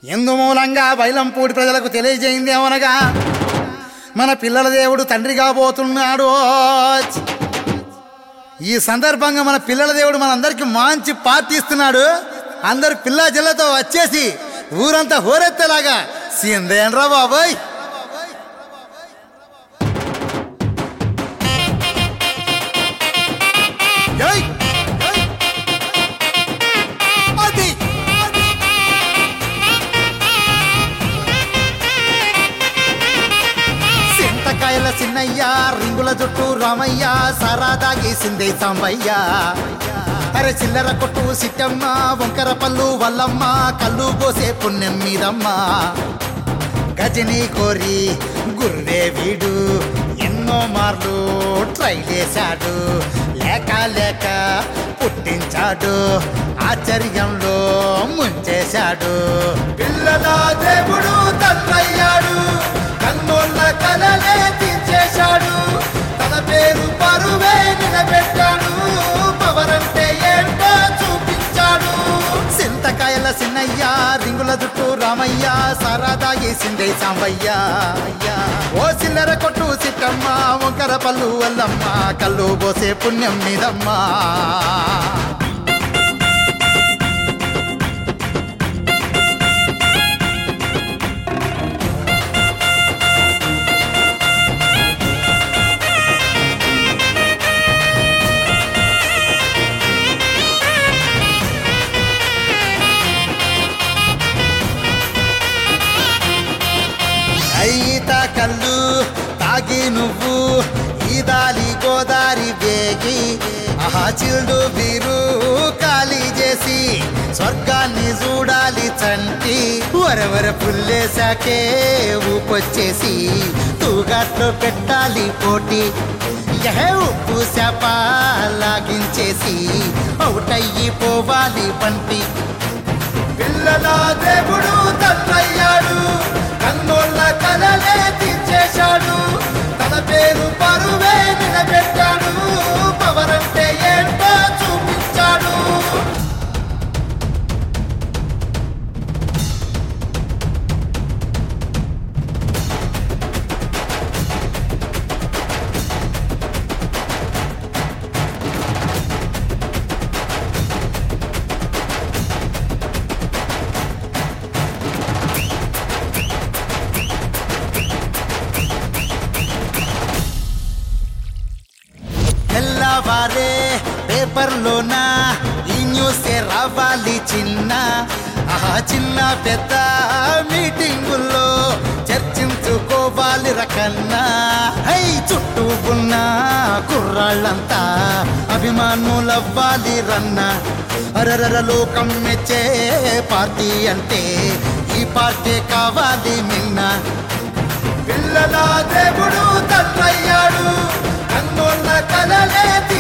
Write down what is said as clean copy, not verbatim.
ఇందు మూలంగా బైలంపూడి ప్రజలకు తెలియజేయింది ఏమనగా మన పిల్లల దేవుడు తండ్రి కాబోతున్నాడు. ఈ సందర్భంగా మన పిల్లల దేవుడు మనందరికీ మంచి పార్టీ ఇస్తున్నాడు. అందరు పిల్ల జిల్లతో వచ్చేసి ఊరంతా హోరెత్తేలాగా సిందేండ్రా బాబాయ్. సింతకాయల సిన్నయ్య, రింగుల జుట్టు రామయ్య, సరాదాగి సిందే సాంబయ్య. అరే చిల్లర కొట్టు సిట్టమ్మ, వంకర పళ్ళు వల్లమ్మ, కళ్ళు పోసే పుణ్యం మీదమ్మ. గజని కోరి గుర్రే వీడు ఎన్నో మార్లు ట్రై చేశాడు. లేక లేక పుట్టించాడు, ఆశ్చర్యంలో ముంచేశాడు. పిల్లల దేవుడు తండ్రయ్యాడు, కన్నోళ్ళ కలలే తీర్చేశాడు. తన పేరు పరువే నిలబెట్టాడు, పవరంటే ఏంటో చూపించాడు. సింతకాయల సిన్నయ్య, రింగుల జుట్టు రామయ్య, సరాదాగి సిందే సాంబయ్య. ఓ చిల్లర కొట్టు సిట్టమ్మ, వంకర పళ్ళు వల్లమ్మ, కళ్ళు పోసే పుణ్యం మీదమ్మా. ఈత కళ్ళు తాగి నువ్వు ఈదాలి గోదారి వేగి, ఆహా చిల్డు బీరు ఖాళీ చేసి స్వర్గాన్ని చూడాలి చంటి. వరవర పుల్లేశాకే ఊపొచ్చేసి తూగాట్లో పెట్టాలి పోటీ. ఉప్పు శాప లాగించేసి అవుటయ్యి పోవాలి పంటి. పిల్లల దేవుడు తండ్రయ్యాడు, కన్నోళ్ళ కలలే తీర్చేశాడు. తన పేరు పరువే నిలబెట్టాడు, పవరంటే ఏంటో చూపించాడు. తెల్లవారే పేపర్లోనా ఈ న్యూసే రావాలి చిన్న. ఆహా చిన్న పెద్ద మీటింగుల్లో చర్చించుకోవాలి రకన్నా. హై చుట్టూ ఉన్న కుర్రాళ్ళంతా అభిమానులవ్వాలి రన్న. అరరర లోకం మెచ్చే పార్టీ అంటే ఈ పార్టీ కావాలి మిన్న. పిల్లల దేవుడు తండ్రయ్యాడు, కన్నోళ్ళ కలలే